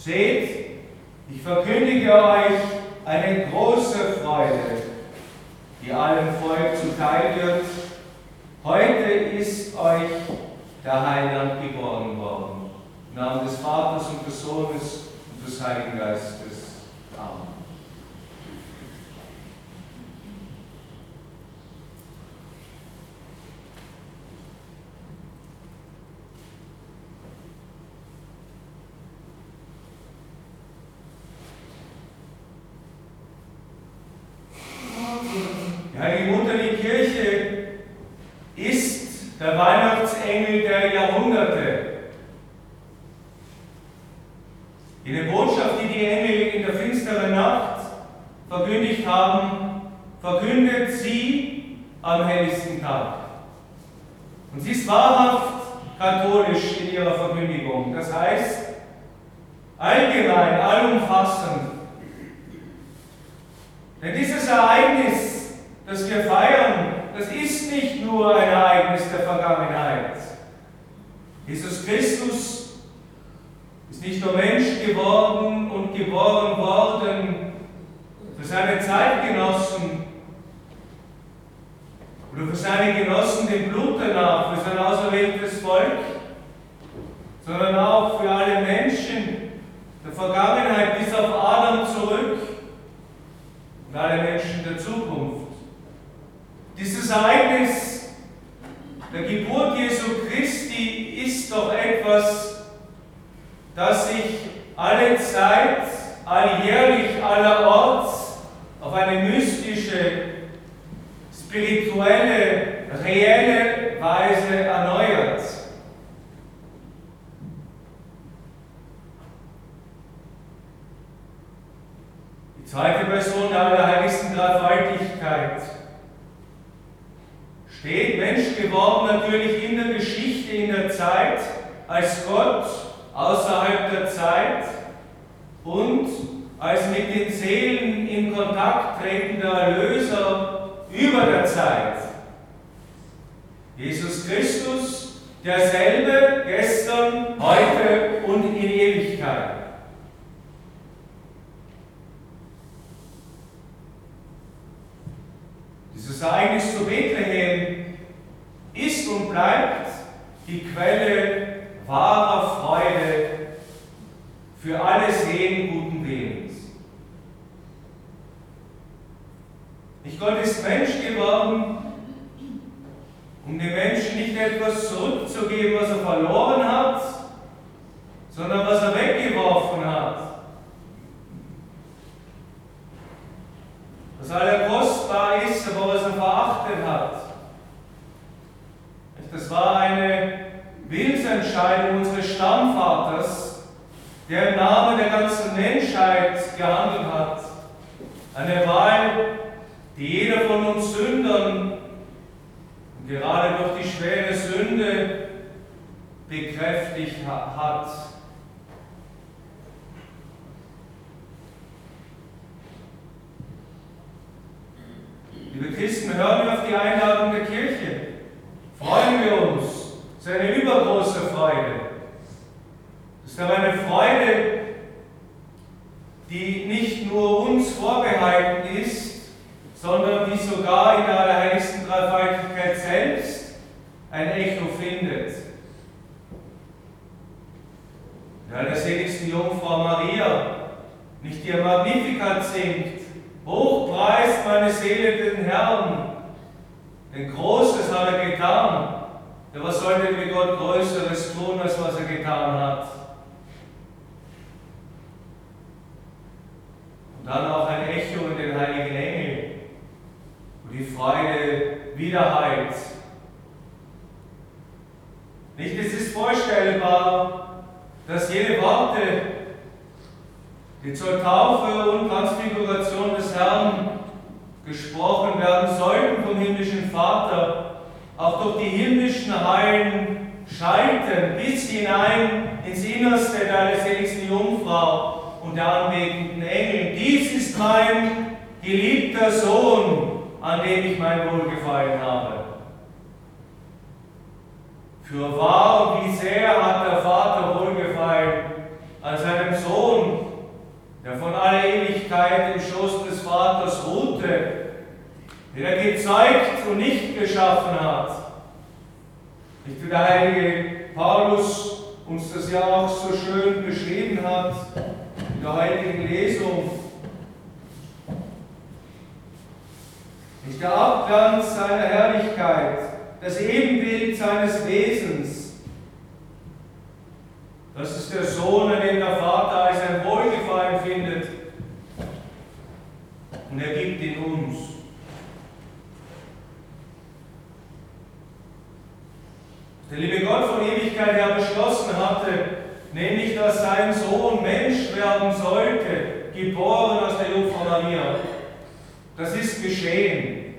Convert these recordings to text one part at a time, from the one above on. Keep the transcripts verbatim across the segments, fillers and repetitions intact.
Seht, ich verkündige euch eine große Freude, die allem Volk zuteil wird. Heute ist euch der Heiland geboren worden. Im Namen des Vaters und des Sohnes und des Heiligen Geistes. Amen. Die Heilige Mutter, die Kirche, ist der Weihnachtsengel der Jahrhunderte. Jene Botschaft, die die Engel in der finsteren Nacht verkündigt haben, verkündet sie am helllichten Tag. Und sie ist wahrhaft katholisch in ihrer Verkündigung. Das heißt, allgemein, allumfassend. Denn dieses Ereignis, das wir feiern, das ist nicht nur ein Ereignis der Vergangenheit. Jesus Christus ist nicht nur Mensch geworden und geboren worden für seine Zeitgenossen oder für seine Genossen dem Blut danach, für sein auserwähltes Volk, sondern auch für alle Menschen der Vergangenheit bis auf Adam zurück und alle Menschen der Zukunft. Dieses Ereignis der Geburt Jesu Christi ist doch etwas, das sich alle Zeit, alljährlich, allerorts auf eine mystische, spirituelle, reelle Weise erneuert. Die zweite Person der allerheiligsten Dreifaltigkeit steht Mensch geworden natürlich in der Geschichte, in der Zeit, als Gott außerhalb der Zeit und als mit den Seelen in Kontakt tretender Erlöser über der Zeit. Jesus Christus, derselbe gestern, heute und in Ewigkeit. Dieses Ereignis zu Bethlehem ist und bleibt die Quelle wahrer Freude für alle Seelen guten Willens. Nicht Gott ist Mensch geworden, um den Menschen nicht etwas zurückzugeben, was er verloren hat, sondern was er weggeworfen hat. Was allerkostbar ist, aber was er verachtet hat. Das war eine Willensentscheidung unseres Stammvaters, der im Namen der ganzen Menschheit gehandelt hat. Eine Wahl, die jeder von uns Sündern, und gerade durch die schwere Sünde, bekräftigt hat. Liebe Christen, hören wir auf die Einladung der Kirche. Freuen wir uns. Das ist eine übergroße Freude. Das ist aber eine Freude, die nicht nur uns vorbehalten ist, sondern die sogar in der allerheiligsten Dreifaltigkeit selbst ein Echo findet. In der seligsten Jungfrau Maria nicht ihr Magnificat singt: Hoch preist meine Seele den Herrn, denn Großes hat er getan. Ja, was sollte wir Gott Größeres tun, als was er getan hat? Und dann auch ein Echo in den heiligen Engeln, wo die Freude widerhallt. Nicht, es ist vorstellbar, dass jene Worte, die zur Taufe und Transfiguration des Herrn gesprochen werden sollten vom himmlischen Vater, auch durch die himmlischen Hallen schalten, bis hinein ins Innerste der allerseligsten Jungfrau und der anbetenden Engel. Dies ist mein geliebter Sohn, an dem ich mein Wohlgefallen habe. Für wahr und wie sehr hat der Vater Wohlgefallen an seinem Sohn, uns das ja auch so schön beschrieben hat in der heutigen Lesung. Nicht der Abglanz seiner Herrlichkeit, das Ebenbild seines Wesens. Das ist der Sohn, an dem der Vater als ein Wohlgefallen findet. Und er gibt ihn uns. Der liebe Gott von Ewigkeit her beschlossen hatte, nämlich dass sein Sohn Mensch werden sollte, geboren aus der Jungfrau Maria. Das ist geschehen.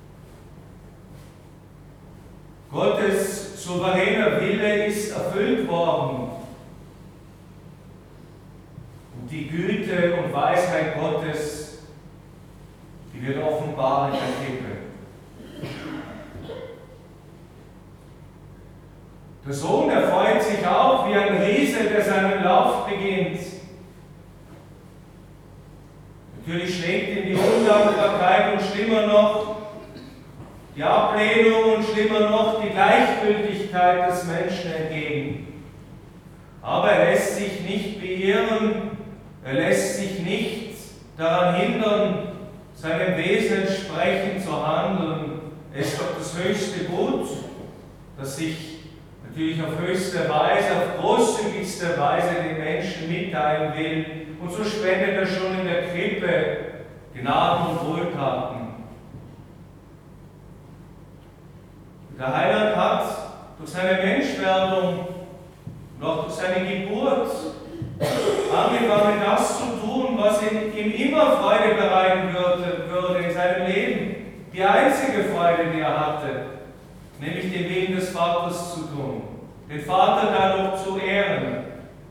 Gottes souveräner Wille ist erfüllt worden. Und die Güte und Weisheit Gottes, die wird offenbar in der Krippe. Der Sohn, der freut sich auch wie ein Riese, der seinen Lauf beginnt. Natürlich schlägt ihm die Undankbarkeit und schlimmer noch die Ablehnung und schlimmer noch die Gleichgültigkeit des Menschen entgegen. Aber er lässt sich nicht beirren, er lässt sich nicht daran hindern, seinem Wesen entsprechend zu handeln. Es ist doch das höchste Gut, das sich natürlich auf höchste Weise, auf großzügigste Weise den Menschen mitteilen will. Und so spendet er schon in der Krippe Gnaden und Wohltaten. Der Heiland hat durch seine Menschwerdung und auch durch seine Geburt angefangen, das zu tun, was ihm immer Freude bereiten würde, würde in seinem Leben. Die einzige Freude, die er hatte, nämlich den Willen des Vaters zu tun, den Vater dadurch zu ehren.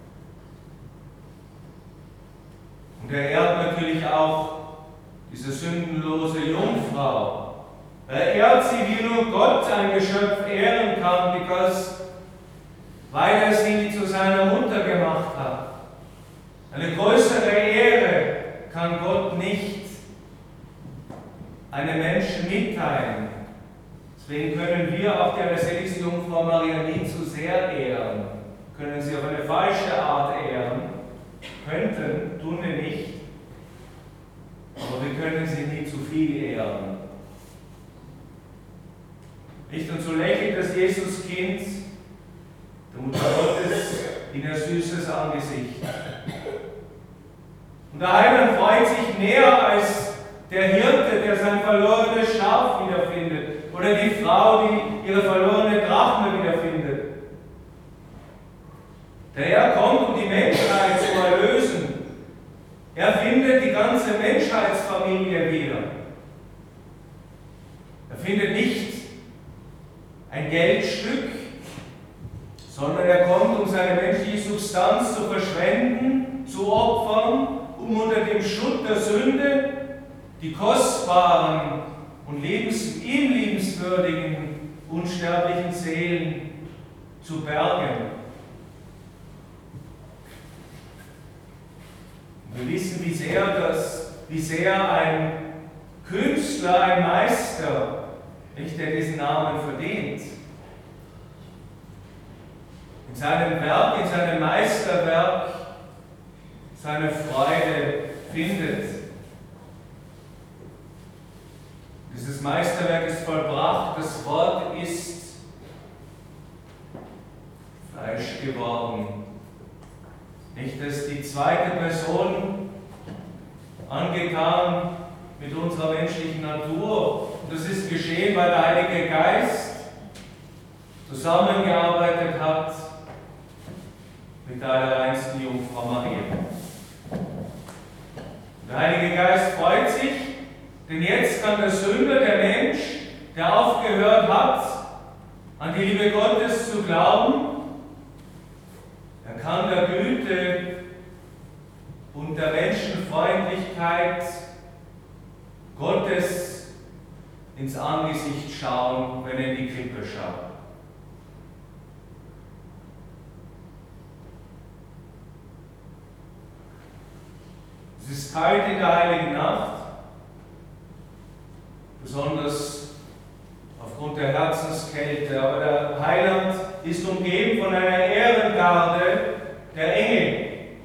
Und er ehrt natürlich auch diese sündenlose Jungfrau. Er ehrt sie, wie nur Gott ein Geschöpf ehren kann, because, weil er sie zu seiner Mutter gemacht hat. Eine größere Ehre kann Gott nicht einem Menschen mitteilen. Deswegen können wir auch die allerseligste Jungfrau Maria nie zu sehr ehren, können sie auf eine falsche Art ehren, könnten, tun wir nicht, aber wir können sie nie zu viel ehren. Nicht? Und so lächelt das Jesuskind, der Mutter Gottes, in ihr süßes Angesicht. Und der Heiland freut sich mehr als der Hirte, der sein verlorenes Schaf wiederfindet, oder die Frau, die ihre verlorene Drachme wiederfindet. Der Herr kommt, um die Menschheit zu erlösen. Er findet die ganze Menschheitsfamilie wieder. Er findet nicht ein Geldstück, sondern er kommt, um seine menschliche Substanz zu verschwenden, zu opfern, um unter dem Schutt der Sünde die kostbaren und lebens, ihm liebenswürdigen, unsterblichen Seelen zu bergen. Wir wissen, wie sehr, das, wie sehr ein Künstler, ein Meister, nicht, der diesen Namen verdient, in seinem Werk, in seinem Meisterwerk seine Freude findet. Dieses Meisterwerk ist vollbracht, das Wort ist Fleisch geworden. Nicht, dass die zweite Person angetan mit unserer menschlichen Natur. Und das ist geschehen, weil der Heilige Geist zusammengearbeitet hat mit der allerreinsten Jungfrau Maria. Der Heilige Geist freut sich, denn jetzt kann der Sünder, der Mensch, der aufgehört hat, an die Liebe Gottes zu glauben, er kann der Güte und der Menschenfreundlichkeit Gottes ins Angesicht schauen, wenn er in die Krippe schaut. Es ist kalt in der heiligen Nacht, besonders aufgrund der Herzenskälte, aber der Heiland ist umgeben von einer Ehrengarde der Engel.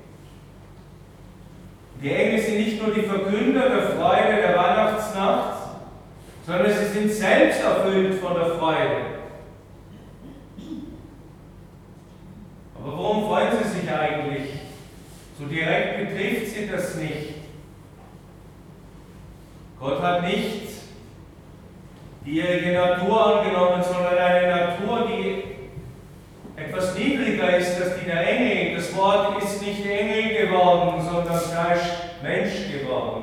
Die Engel sind nicht nur die Verkünder der Freude der Weihnachtsnacht, sondern sie sind selbst erfüllt von der Freude. Aber warum freuen sie sich eigentlich? So direkt betrifft sie das nicht. Gott hat nicht die ihre Natur angenommen, sondern eine Natur, die etwas niedriger ist als die der Engel. Das Wort ist nicht Engel geworden, sondern Fleisch Mensch geworden.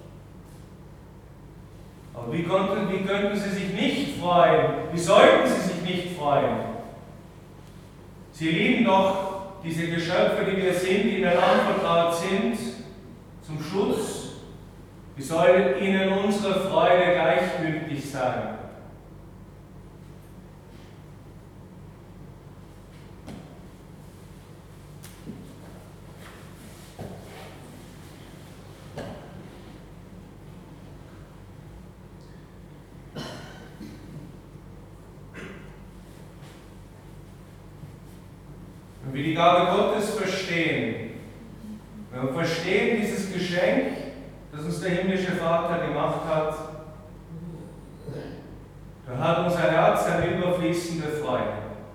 Aber wie konnten, wie könnten sie sich nicht freuen? Wie sollten sie sich nicht freuen? Sie lieben doch diese Geschöpfe, die wir sind, die ihnen anvertraut sind, zum Schutz. Wie soll ihnen unsere Freude gleichgültig sein? Wenn wir die Gabe Gottes verstehen, wenn wir verstehen dieses Geschenk, das uns der himmlische Vater gemacht hat, dann hat unser Herz eine überfließende Freude.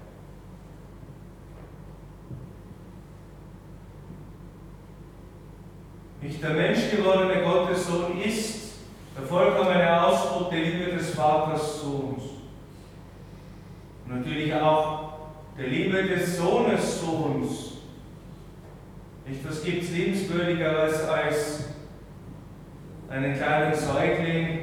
Nicht der menschgewordene Gottessohn ist der vollkommene Ausdruck der Liebe des Vaters zu uns. Und natürlich auch der Liebe des Sohnes zu uns. Nicht, was gibt es liebenswürdigeres als einen kleinen Säugling?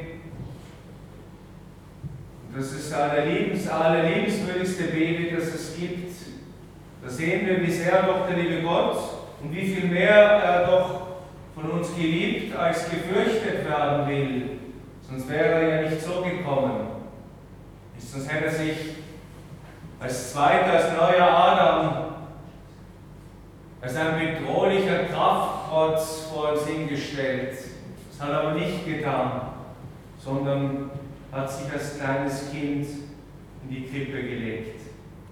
Das ist der liebens, allerliebenswürdigste Baby, das es gibt. Da sehen wir, wie sehr doch der liebe Gott und wie viel mehr er doch von uns geliebt als gefürchtet werden will. Sonst wäre er ja nicht so gekommen. Sonst hätte er sich als zweiter, als neuer Adam, als ein bedrohlicher Krafttrotz vor uns hingestellt. Das hat er aber nicht getan, sondern hat sich als kleines Kind in die Krippe gelegt.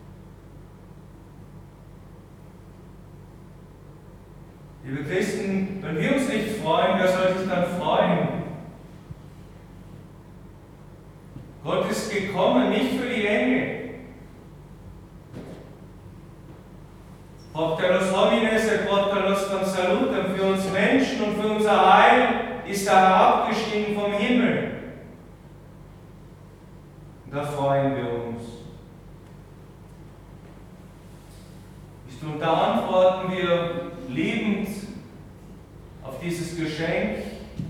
Liebe Christen, wenn wir uns nicht freuen, wer soll sich dann freuen? Gott ist gekommen, nicht für die Engel. Propteros homines et propteros con salutem, für uns Menschen und für unser Heil ist er herabgestiegen vom Himmel. Und da freuen wir uns. Und da antworten wir liebend auf dieses Geschenk,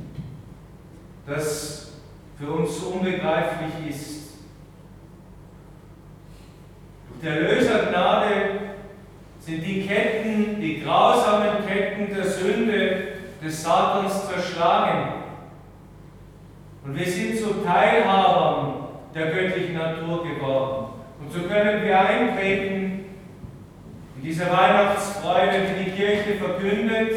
das für uns so unbegreiflich ist. Durch die Erlösergnade sind die Ketten, die grausamen Ketten der Sünde des Satans zerschlagen. Und wir sind zu Teilhabern der göttlichen Natur geworden. Und so können wir eintreten in diese Weihnachtsfreude, die die Kirche verkündet,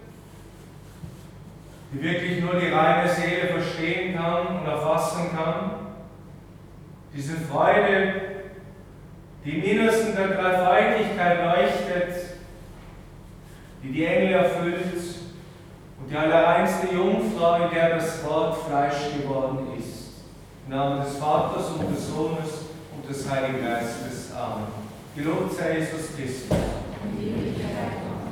die wirklich nur die reine Seele verstehen kann und erfassen kann. Diese Freude, die im Innersten der Dreifaltigkeit leuchtet, die die Engel erfüllt und die allerreinste Jungfrau, in der das Wort Fleisch geworden ist. Im Namen des Vaters und des Sohnes und des Heiligen Geistes. Amen. Gelobt sei Jesus Christus.